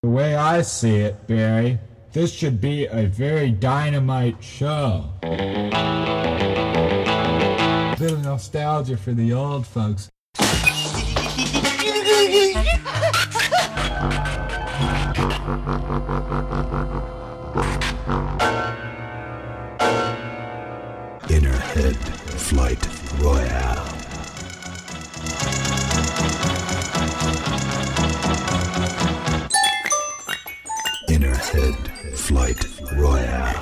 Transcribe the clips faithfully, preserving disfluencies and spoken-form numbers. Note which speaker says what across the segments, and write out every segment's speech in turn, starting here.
Speaker 1: The way I see it, Barry, this should be a very dynamite show. A bit of nostalgia for the old folks.
Speaker 2: Innerhead Flight Royale. Innerhead Flight Royale.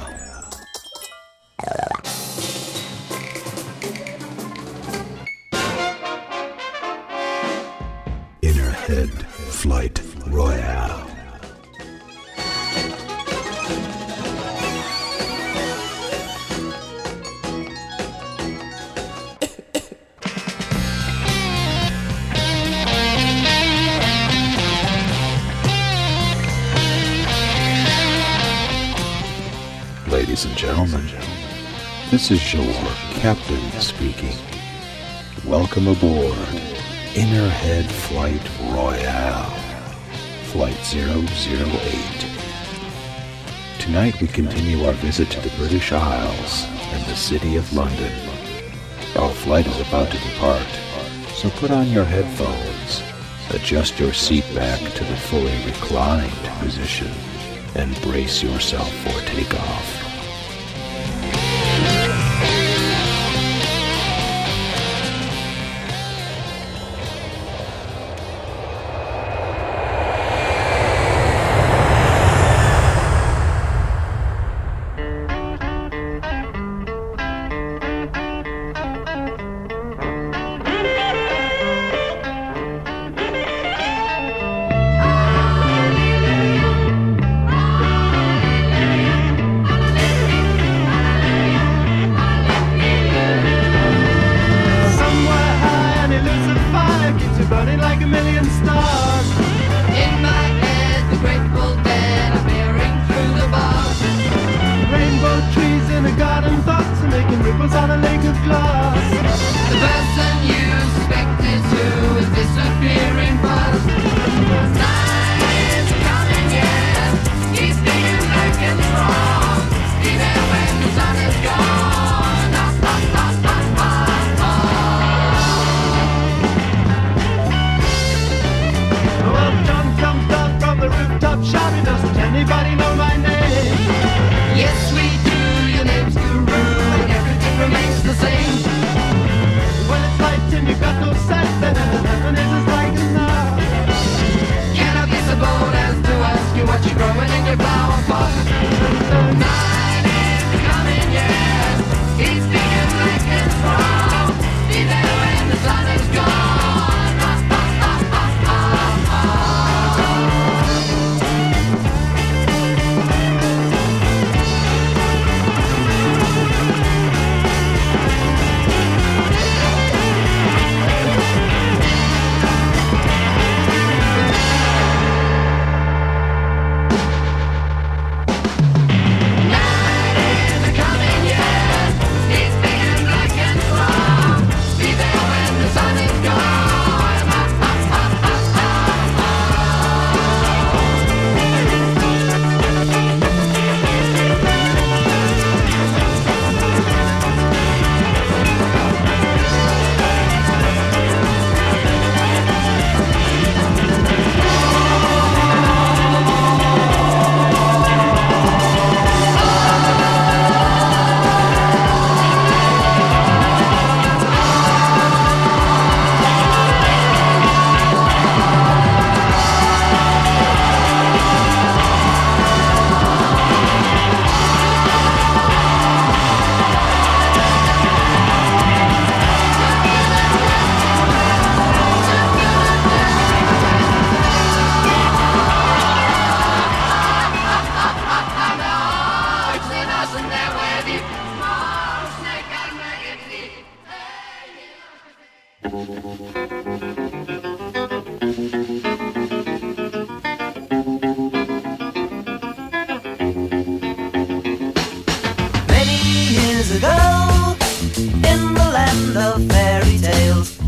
Speaker 2: Innerhead Flight Royale. Ladies and gentlemen, this is your captain speaking. Welcome aboard Innerhead Flight Royale, Flight zero zero eight. Tonight we continue our visit to the British Isles and the city of London. Our flight is about to depart, so put on your headphones, adjust your seat back to the fully reclined position, and brace yourself for takeoff.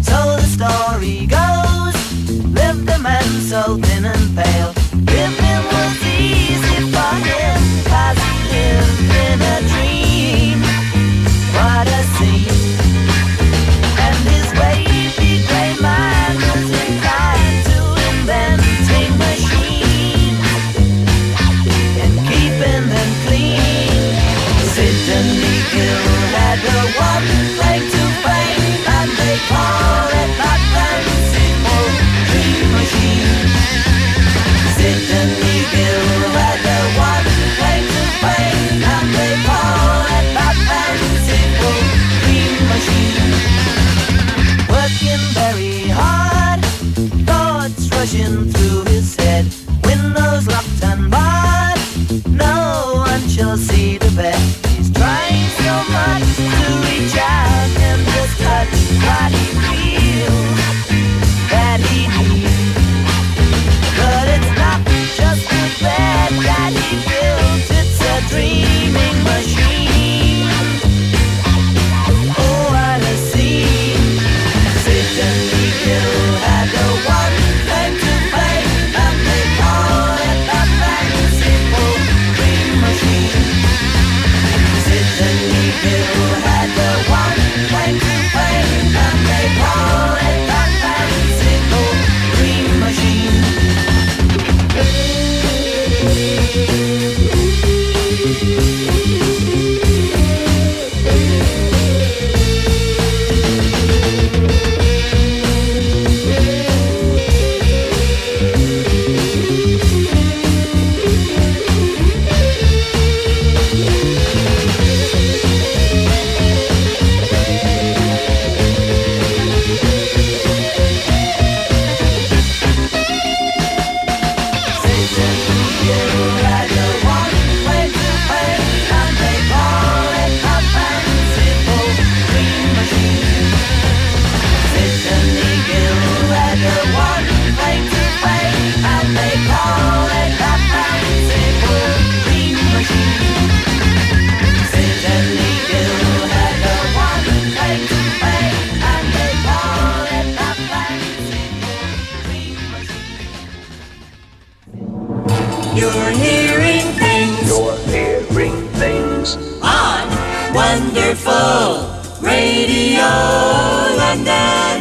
Speaker 3: So thin and pale, lived in You're hearing things.
Speaker 2: You're hearing things.
Speaker 3: On Wonderful Radio London.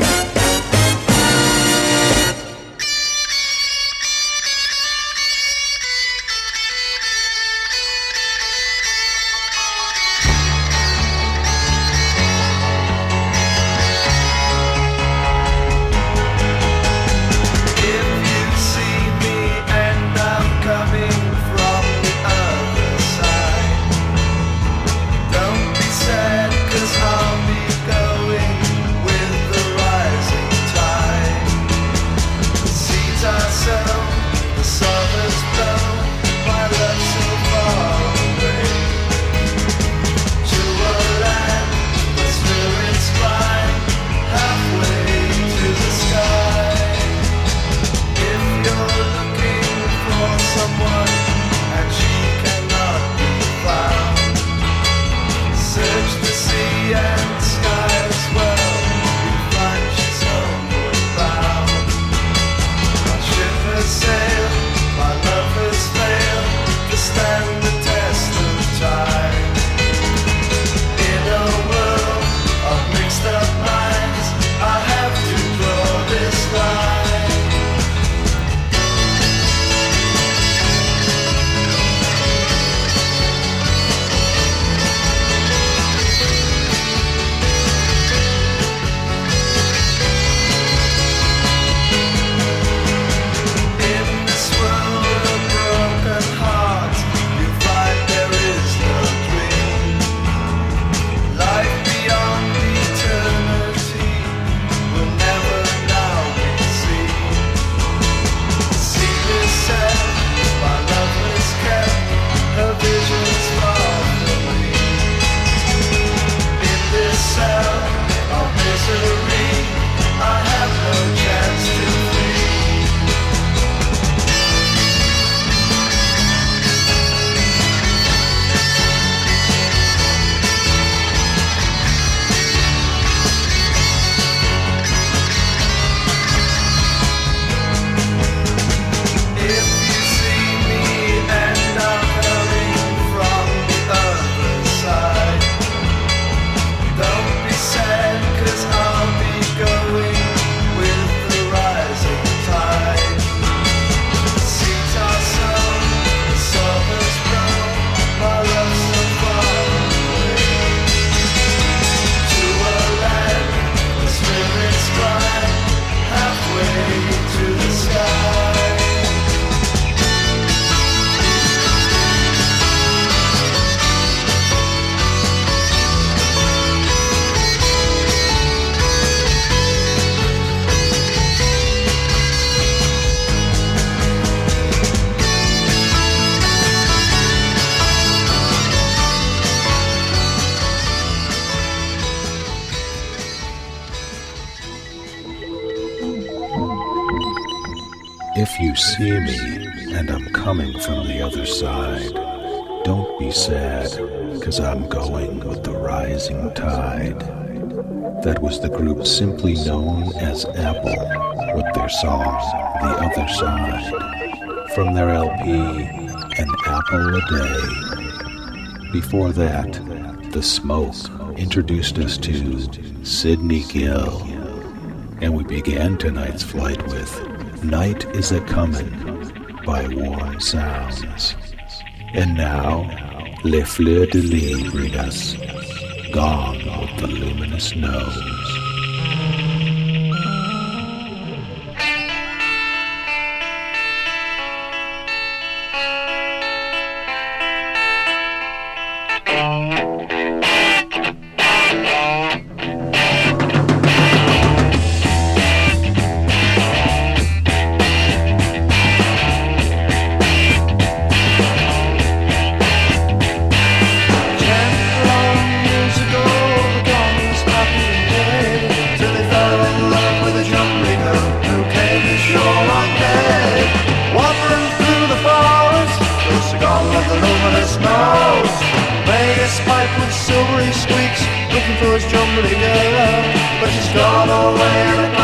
Speaker 2: If you see me and I'm coming from the other side, don't be sad, 'cause I'm going with the rising tide. That was the group simply known as Apple, with their song, The Other Side, from their L P, An Apple a Day. Before that, The Smoke introduced us to Sidney Gill, and we began tonight's flight with Night Is A-Comin' by Warm Sounds. And now, Les Fleurs de Lys bring us Gone with the Luminous Nose.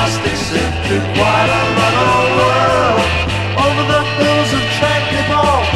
Speaker 4: Quite a run all world over the hills of Tranquil Ball.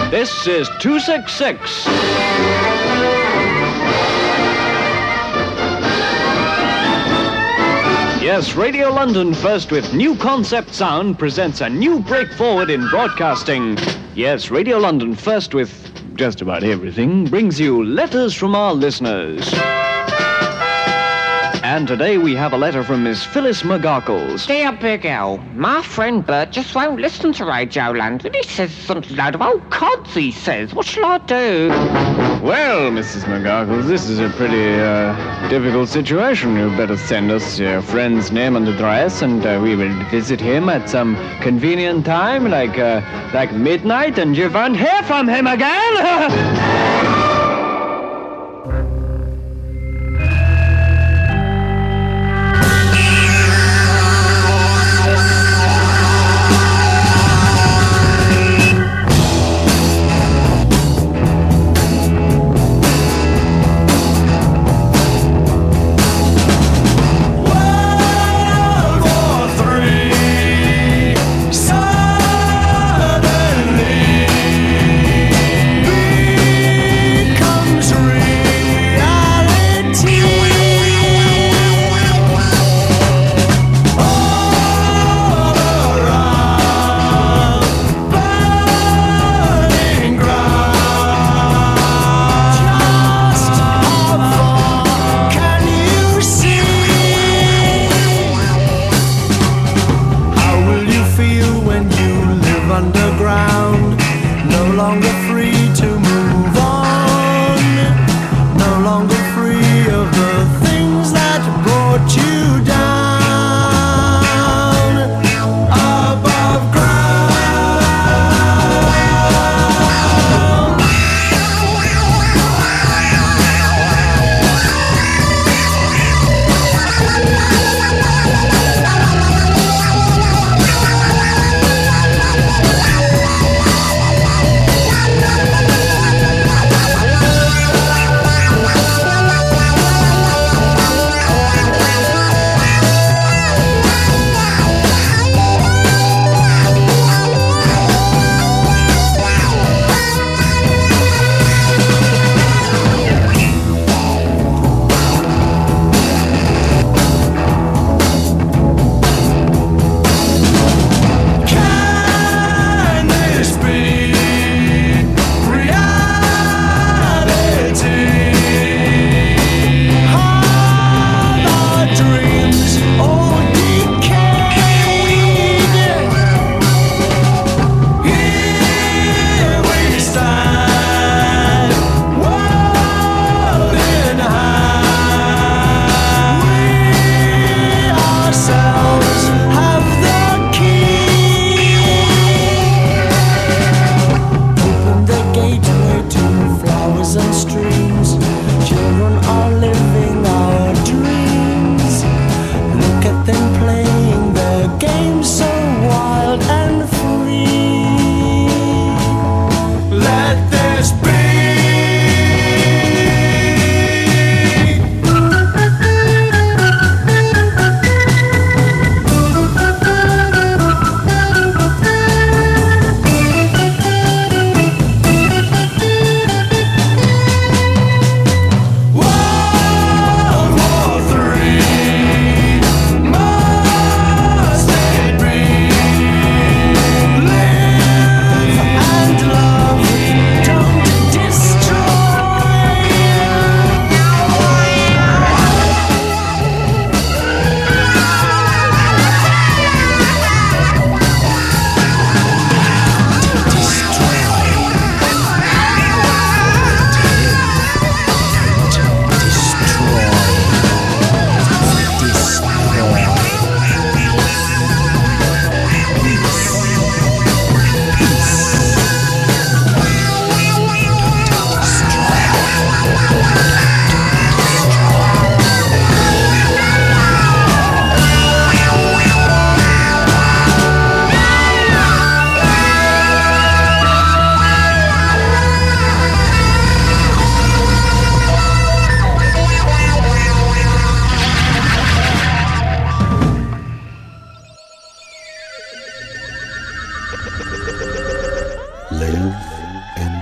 Speaker 4: This is two sixty-six. Yes, Radio London, first with New Concept Sound, presents a new break forward in broadcasting. Yes, Radio London, first with just about everything, brings you letters from our listeners. And today we have a letter from Miss Phyllis McGarkles.
Speaker 5: Dear Big L, my friend Bert just won't listen to Radio London. He says something load of old cods, he says. What shall I do?
Speaker 4: Well, Missus McGarkles, this is a pretty uh, difficult situation. You'd better send us your friend's name and address, and uh, we will visit him at some convenient time, like uh, like midnight, and you won't hear from him again.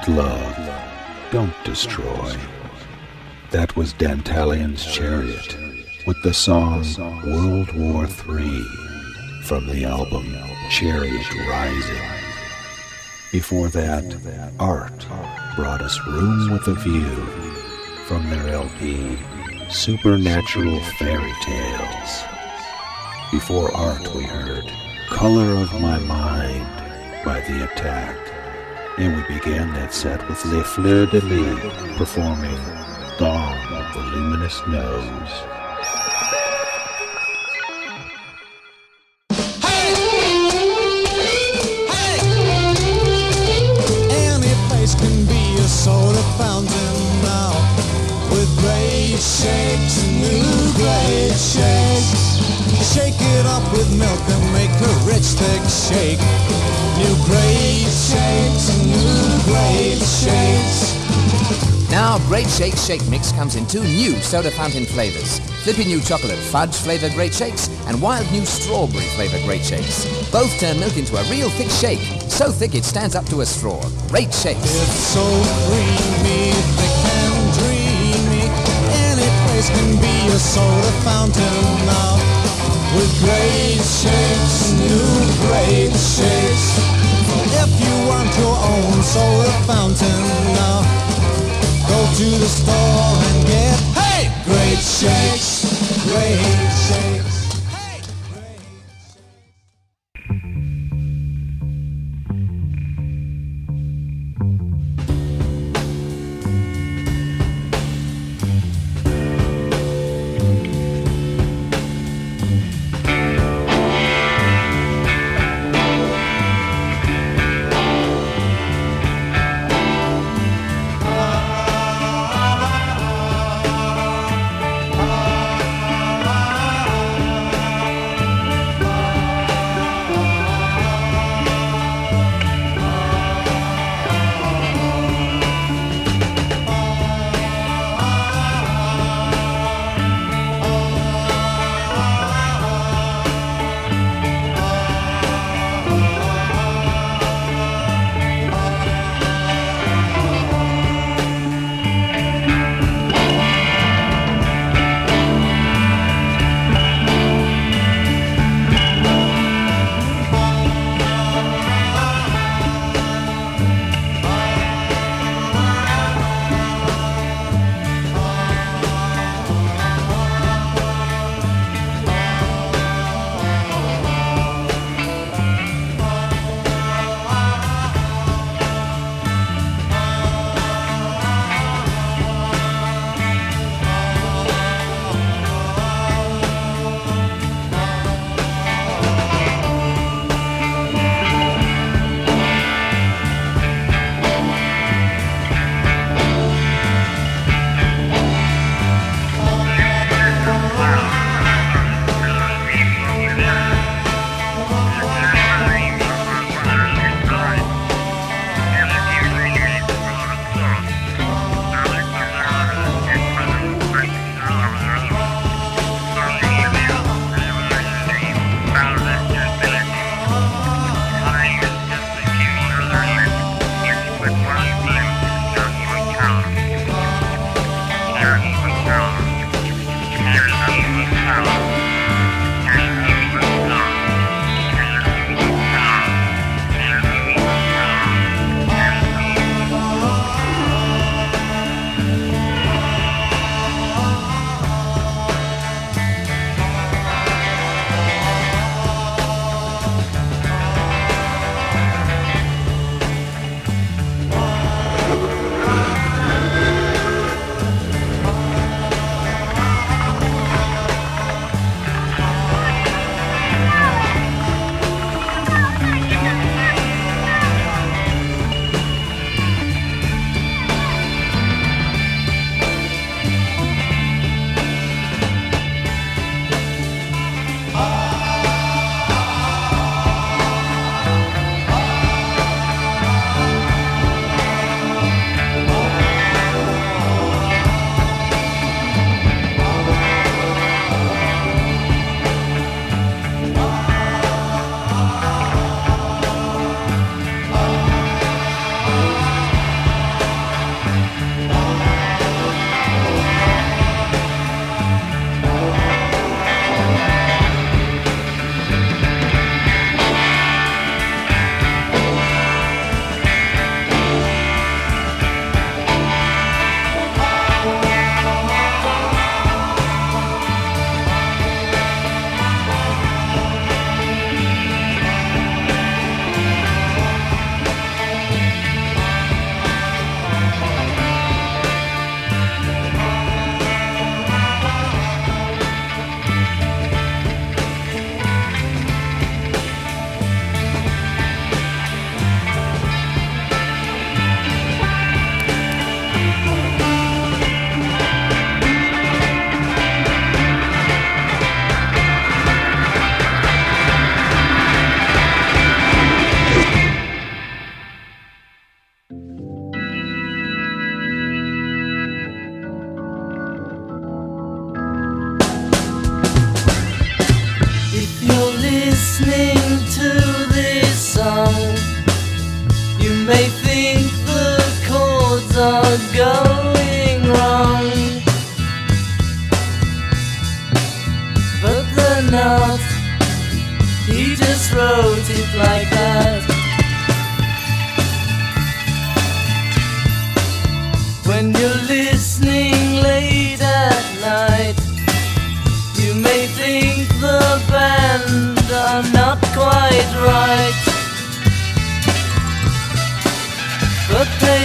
Speaker 2: love, don't destroy. That was Dantalion's Chariot with the song World War Three from the album Chariot Rising. Before that, Art brought us Room with a View from their L P Supernatural Fairy Tales. Before Art, we heard Color of My Mind by The Attack. And we began that set with Les Fleurs de Lis performing Dawn of the Luminous Nose.
Speaker 6: Hey! Hey! Any place can be a soda fountain now, with great shakes, new great shakes. Shake it up with milk and make a rich thick shake. New great shakes, new great shakes.
Speaker 7: Now, Great Shake Shake Mix comes in two new soda fountain flavors. Flippy new chocolate fudge flavored Great Shakes and wild new strawberry flavored Great Shakes. Both turn milk into a real thick shake, so thick it stands up to a straw. Great Shakes.
Speaker 6: It's so creamy, thick and dreamy. Any place can be a soda fountain now, with great shakes, new great shakes. If you want your own soda fountain now, go to the store and get, hey, great shakes, great shakes. Hey, great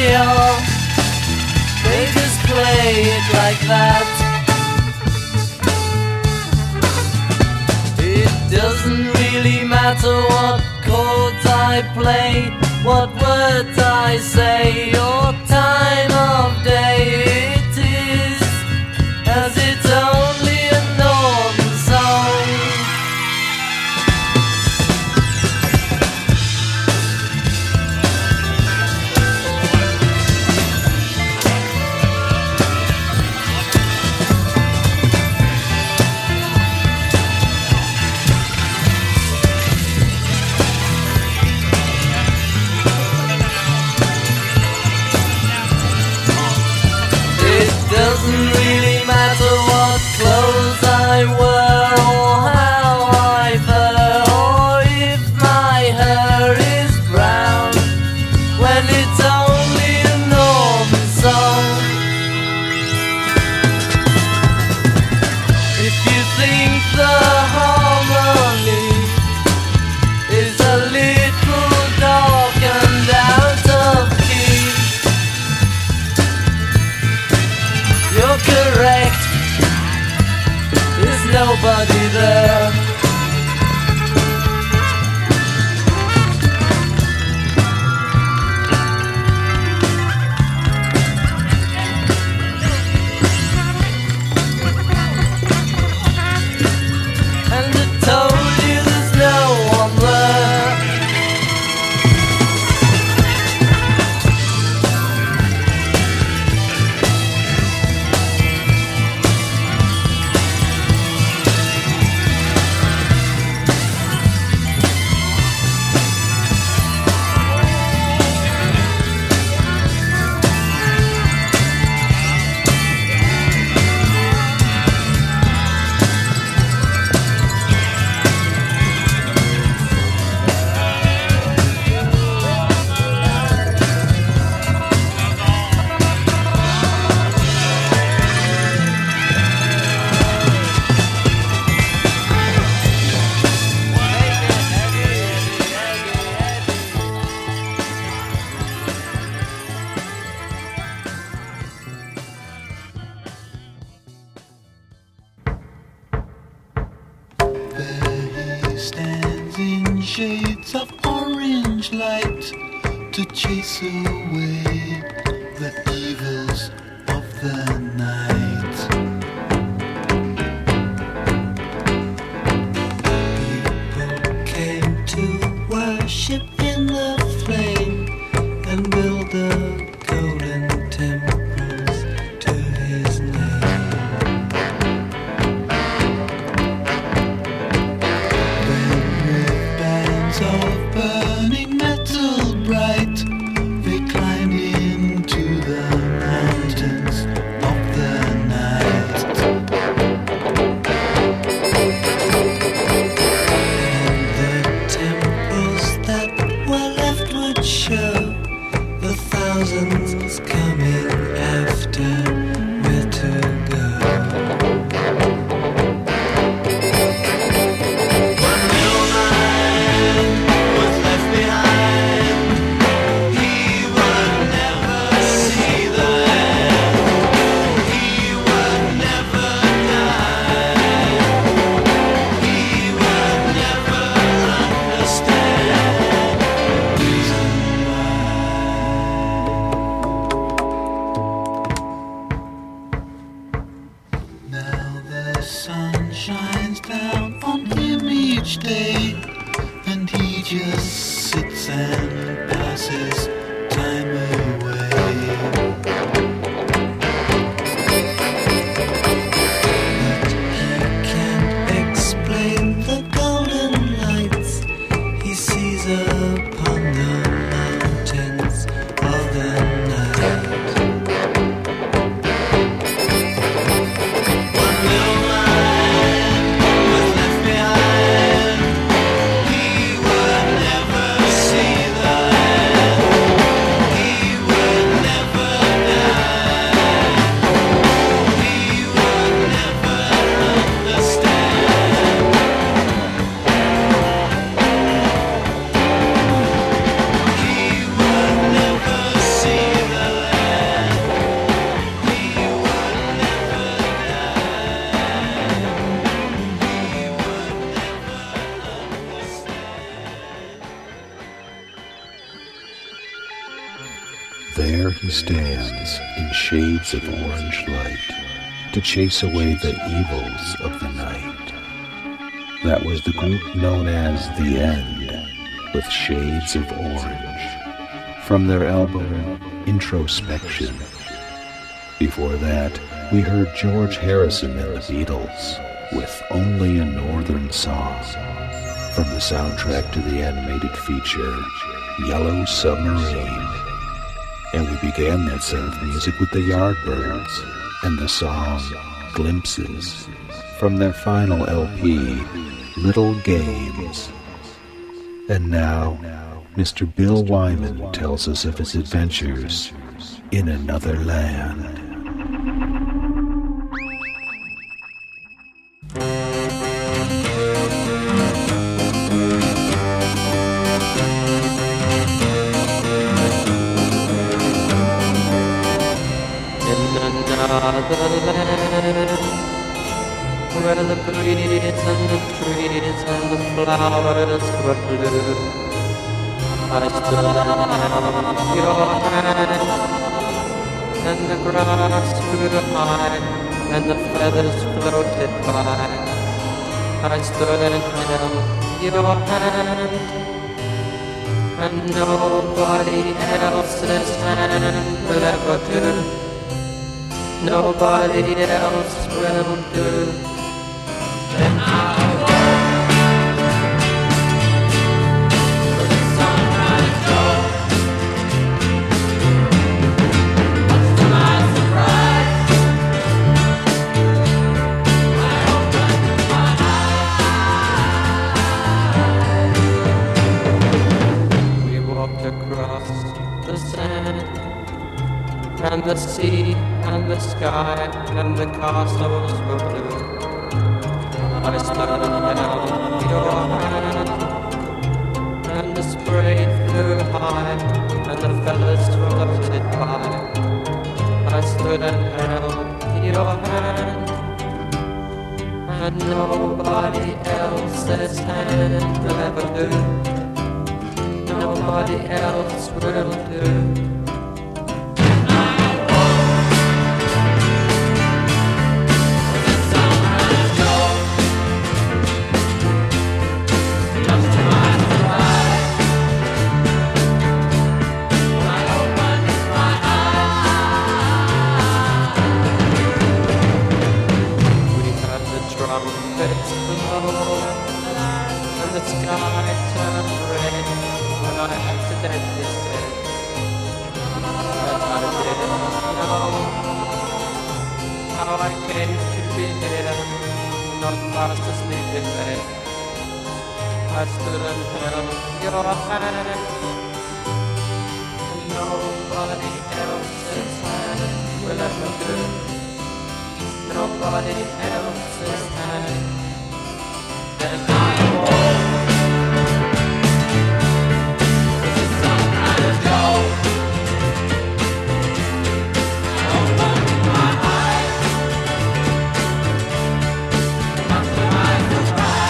Speaker 8: radio. They just play it like that. It doesn't really matter what chords I play, what words I say, or time of day. It is as it's only a northern song. Doesn't really matter what clothes I wear, or how I fur, or if my hair is brown, when it's only a northern song. If you think the harmony is a little dark and out of key, you're correct, there's nobody there. And I told you there's no one there.
Speaker 6: Shades of orange light to chase away the evils of the night. People came to worship in the flame and build the golden temples to his name. Of burning metal bright, they climbed into the mountains of the night. And the temples that were left would show the thousands coming after where to go. Just sits and passes time away. But he can't explain the golden lights he sees upon the mountains of the night. One little man was left behind. He would never see the
Speaker 2: There he stands in shades of orange light to chase away the evils of the night. That was the group known as The End, with Shades of Orange, from their album Introspection. Before that, we heard George Harrison and the Beatles with Only a Northern Song, from the soundtrack to the animated feature Yellow Submarine. And we began that set of music with the Yardbirds and the song Glimpses from their final L P, Little Games. And now, Mister Bill Wyman tells us of his adventures in another land.
Speaker 8: Another land where the breeze and the trees and the flowers were blue. I stood and held your hand, and the grass grew high and the feathers floated by. I stood and held your hand, and nobody else's hand will ever do. Nobody else will do. Then I'll go where the sunrise goes. Much to my surprise, I opened my eyes. We walked across the sand and the sea and the sky and the castles were blue. I stood and held your hand, and the spray flew high and the feathers floated by. I stood and held your hand, and nobody else's hand will ever do. Nobody else will do. I stood and held your hand, and nobody else's hand will ever do. Nobody else's hand. Then I walk where the sunrise goes. I open my eyes, much to my surprise.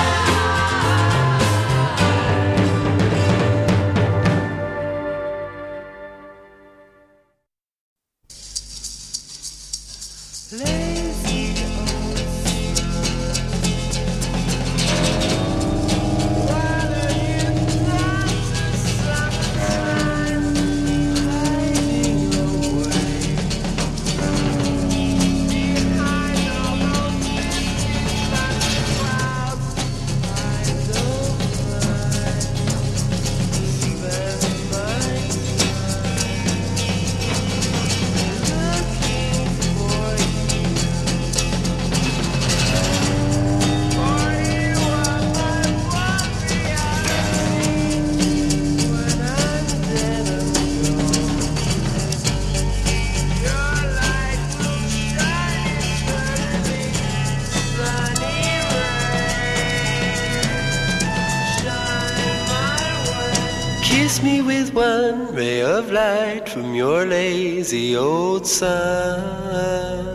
Speaker 9: Kiss me with one ray of light from your lazy old sun.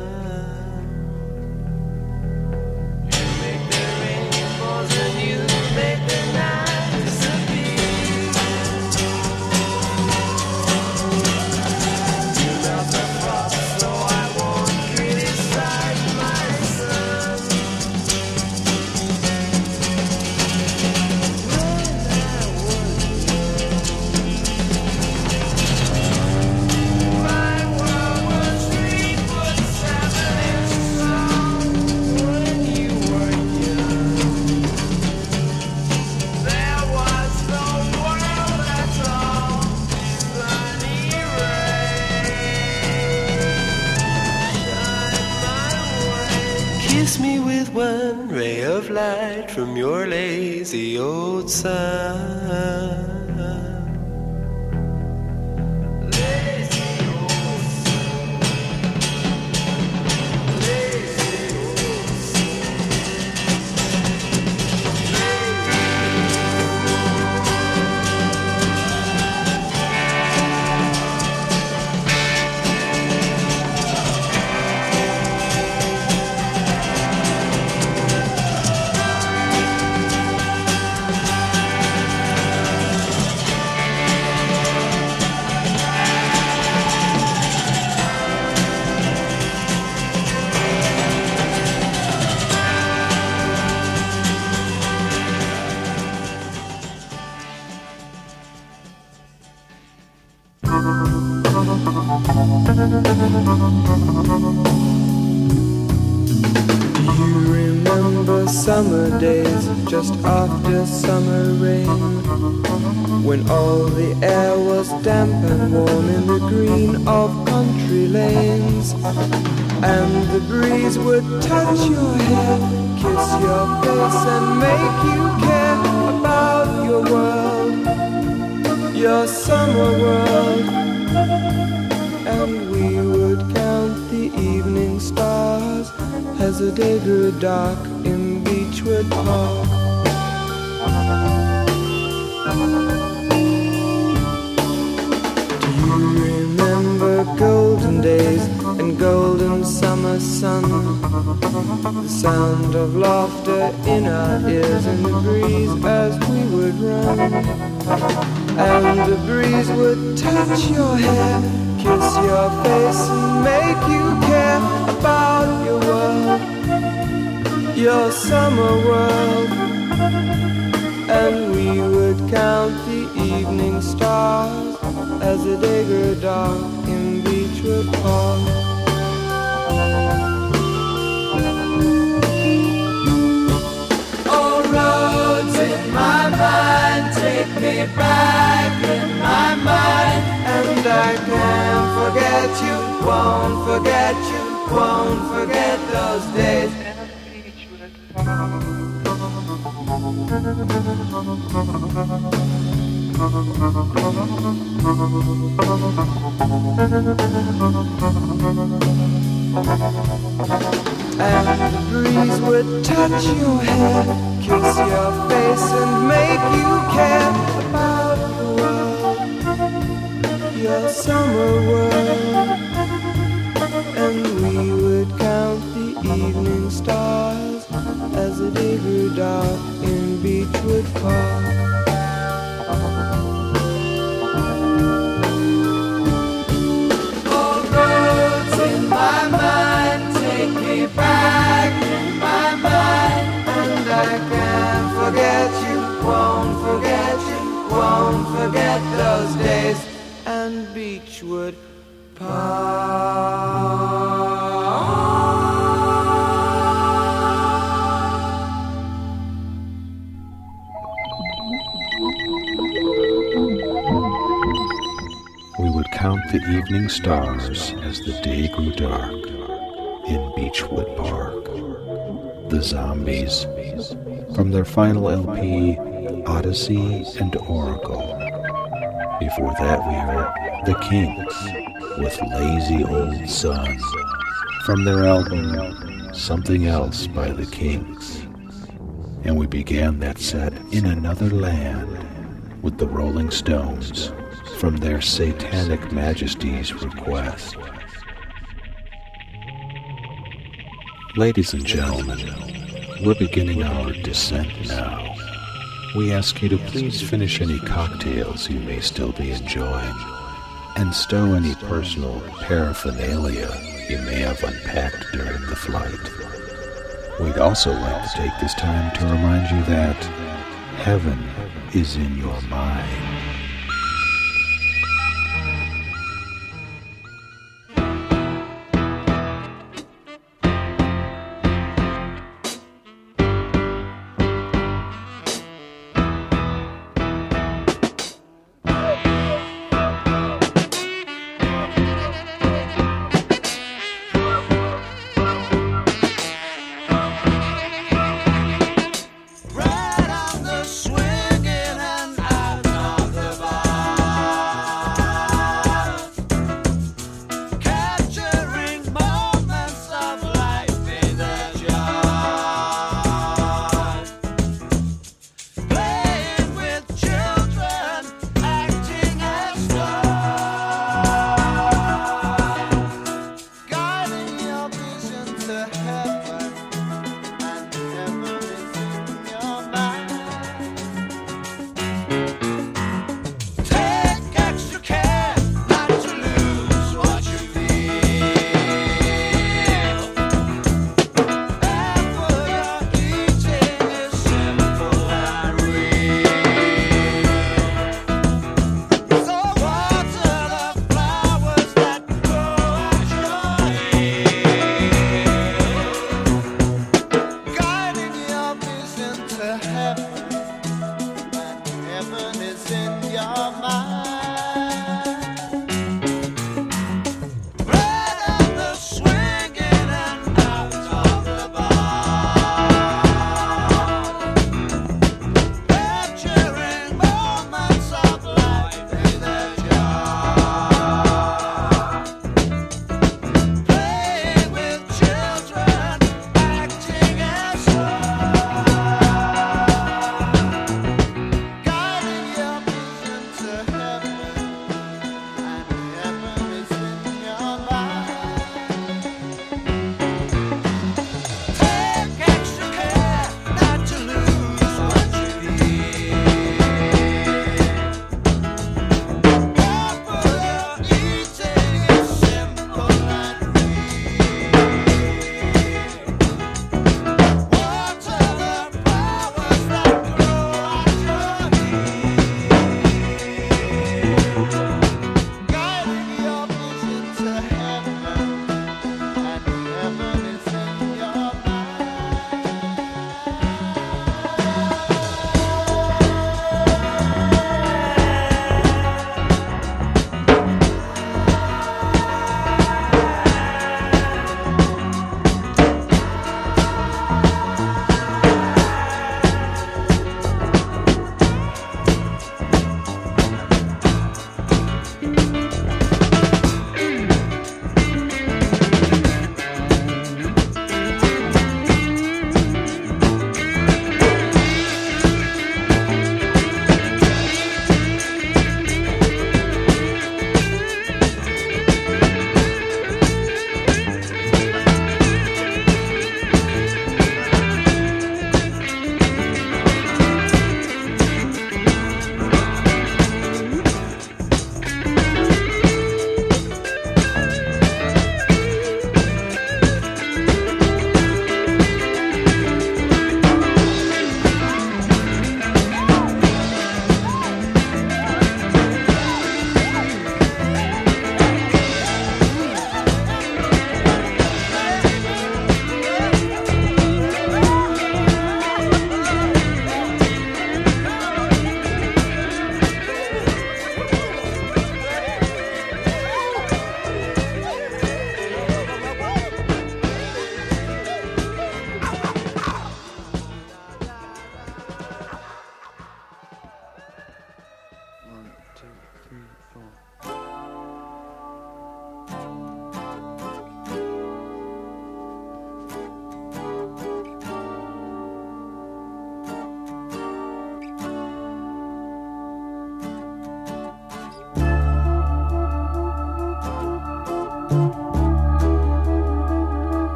Speaker 9: You make the rainbows and you make the night disappear. one ray of light from your lazy old sun.
Speaker 10: Summer days just after summer rain, when all the air was damp and warm in the green of country lanes, and the breeze would touch your hair, kiss your face and make you care about your world, your summer world. And we would count the evening stars as the day grew dark in Beechwood Park. Do you remember golden days and golden summer sun? The sound of laughter in our ears and the breeze as we would run. And the breeze would touch your hair, kiss your face and make you care about your world, your summer world. And we would count the evening stars as the day grew dark in Beechwood Park.
Speaker 3: Oh, roads in my mind, take me back in my mind.
Speaker 10: And I can't forget you, won't forget you, won't forget those days. And the breeze would touch your hair, kiss your face and make you care about the world, your summer world. And we would count the evening stars as the day grew dark in Beechwood Park.
Speaker 3: All roads in my mind, take me back in my mind.
Speaker 10: And I can't forget you, won't forget you, won't forget those days. And Beechwood
Speaker 2: We would count the evening stars as the day grew dark in Beechwood Park. The Zombies, from their final L P, Odyssey and Oracle. Before that we heard The Kinks with Lazy Old Sun, from their album Something Else by The Kinks. And we began that set In Another Land with the Rolling Stones, from their Satanic Majesty's Request. Ladies and gentlemen, we're beginning our descent now. We ask you to please finish any cocktails you may still be enjoying, and stow any personal paraphernalia you may have unpacked during the flight. We'd also like to take this time to remind you that heaven is in your mind.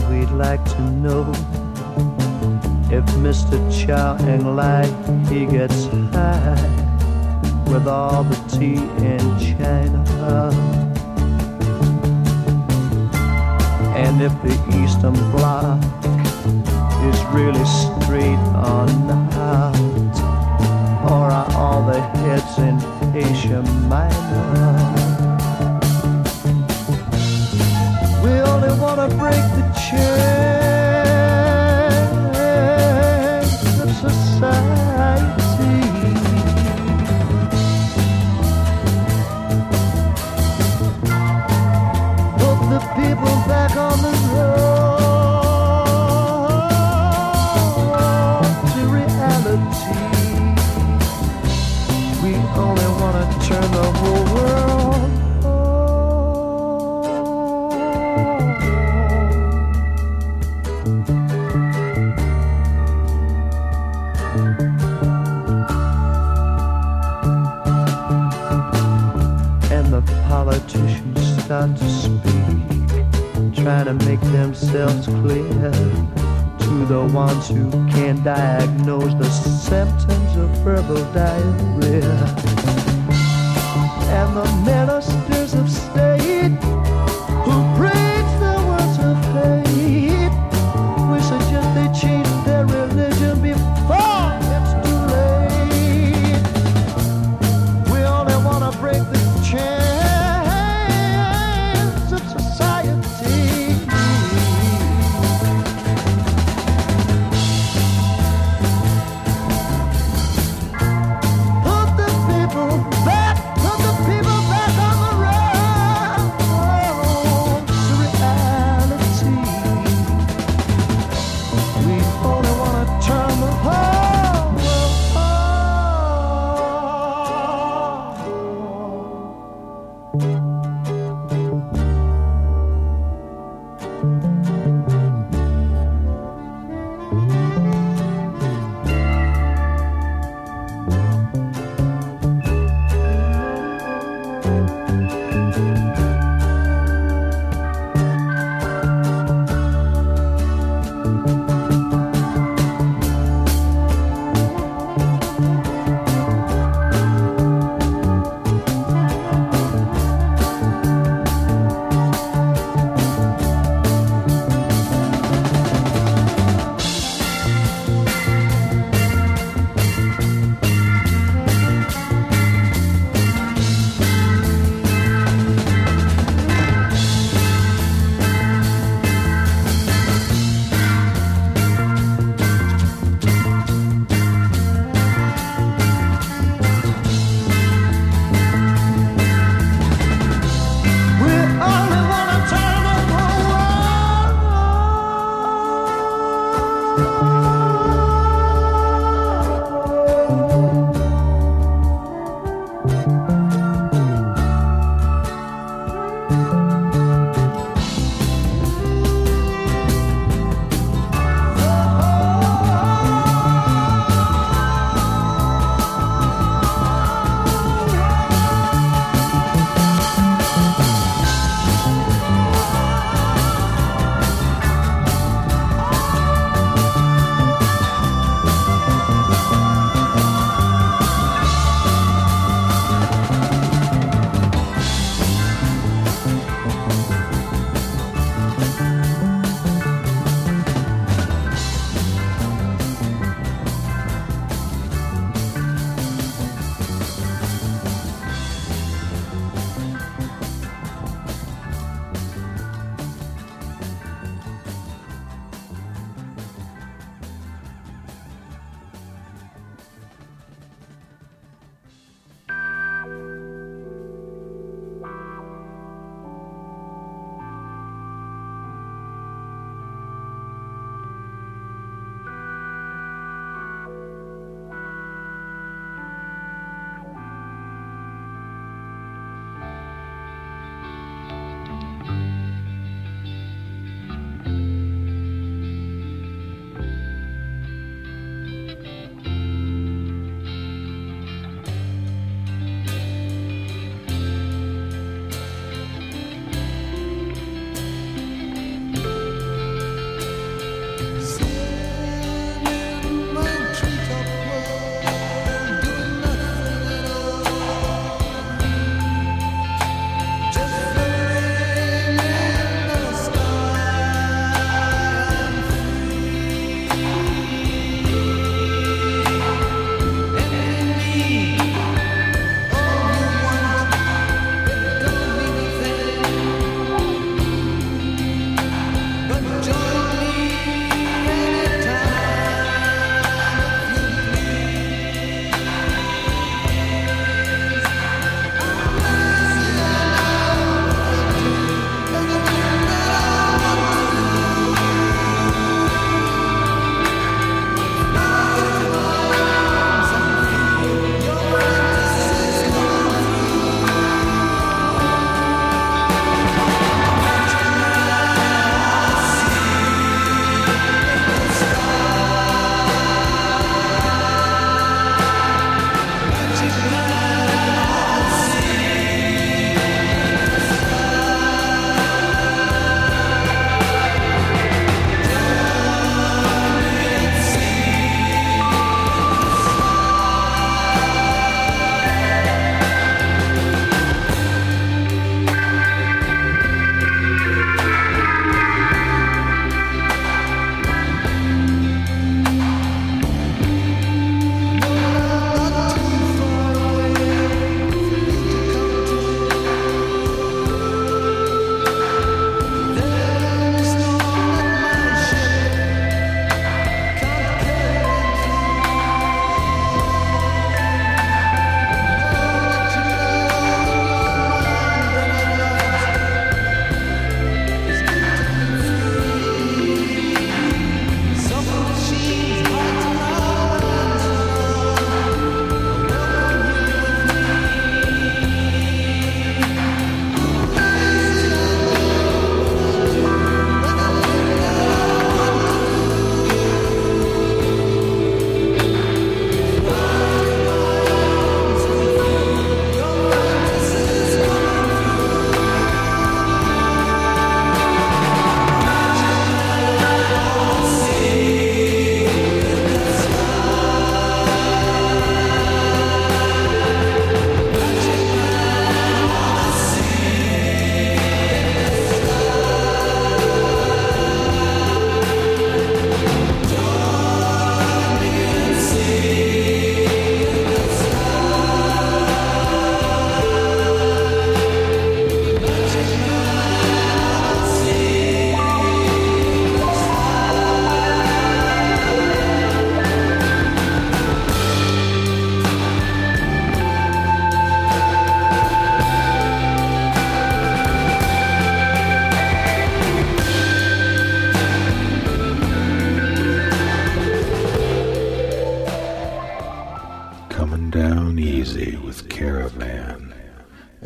Speaker 11: we'd like to know if Mister Chow Eng Lai, he gets high with all the tea in China. And if the Eastern Bloc is really straight or not, or are all the heads in Asia Minor? We only want to break the chains of society. Put the people back on the road to reality. We only want to turn the whole world. Politicians start to speak, trying to make themselves clear to the ones who can't diagnose the symptoms of verbal diarrhea. And the ministers of state who preach the words of hate, we suggest they change their religion before it's too late. We only want to break the chain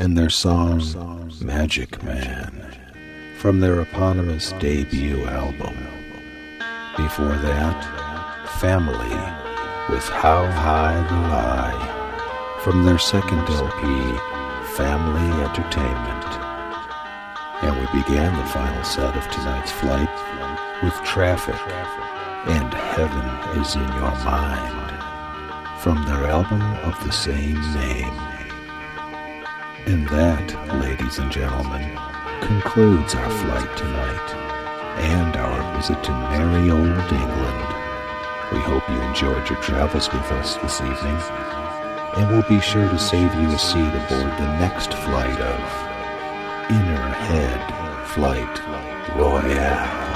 Speaker 2: and their song Magic Man from their eponymous debut album. Before that, Family with How High the Lie from their second L P, Family Entertainment. And we began the final set of tonight's flight with Traffic and Heaven is in Your Mind from their album of the same name. And that, ladies and gentlemen, concludes our flight tonight and our visit to merry old England. We hope you enjoyed your travels with us this evening, and we'll be sure to save you a seat aboard the next flight of Inner Head Flight Royale.